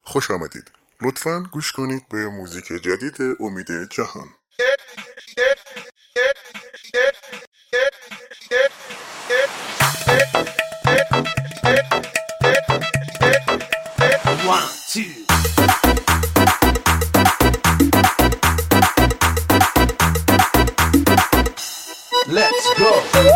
خوش آمدید. لطفاً گوش کنید به موزیک جدید امید جهان. One, two. Let's go.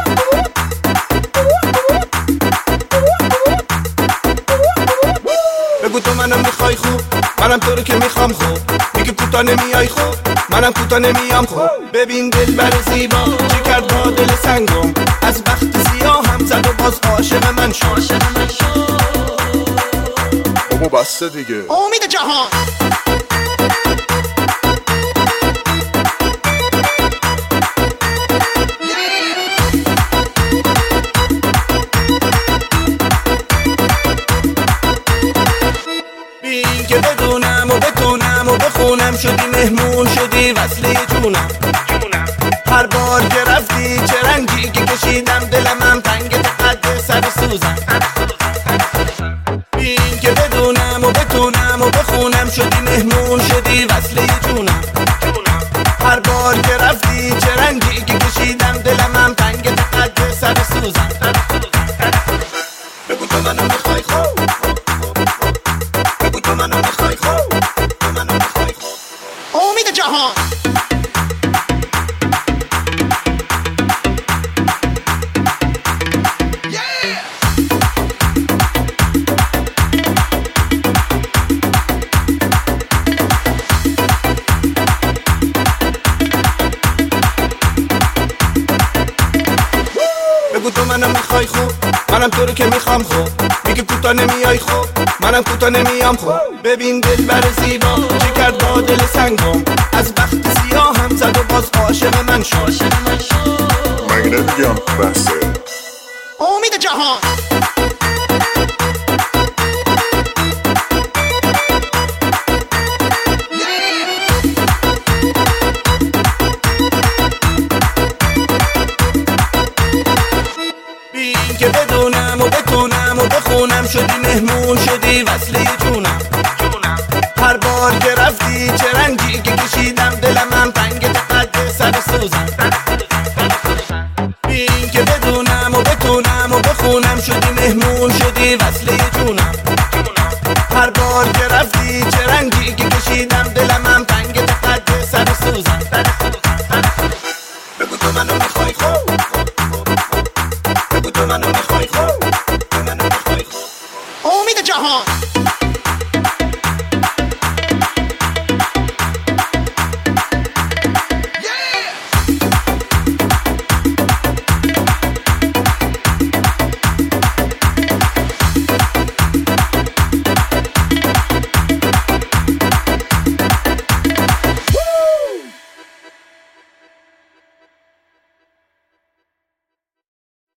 بگو تو منو میخوای خوب، منم تو رو که میخوام خوب. میگه کوتا نمیای خوب، منم کوتا نمیام خوب. ببین دلبر زیبا چه کرد با دل سنگم، از بخت سیاه هم زد و باز عاشق من شد. بابا بسته دیگه. امید جهان. بین که بدونم و بتونم و بخونم، شدی مهمون شدی وصله جونم. هر بار که رفتی چه رنگی که کشیدم، دلم هم تنگ قد سر سوزم. بین که بدونم و بتونم و بخونم، شدی مهمون شدی وصله جونم. هر بار که رفتی چه رنگی که کشیدم، دلم هم تنگ قد سر سوزم. بگو تو منو میخوای خوب، بگو تو منو میخوای خوب، تو منو میخوای خوب. امید جهان. بگو تو منو میخوای خوب، منم تو رو که میخوام خوب. میگه کوتا نمیای خوب، منم کوتا نمیام خوب. ببین دلبر زیبا چه کرد با دل سنگم، از بخت سیاه هم زد و باز عاشق من شد. مگه نمیگم بسته. امید جهان. بین که بدونم و بتونم و بخونم، شدی مهمون شدی وصله جونم. هر بار که رفتی چه رنگی که کشیدم، دلم هم تنگ قد سر سوزم. بین که بدونم و بتونم و بخونم، شدی مهمون شدی وصله جونم. هر بار که رفتی چه رنگی که کشیدم، دلم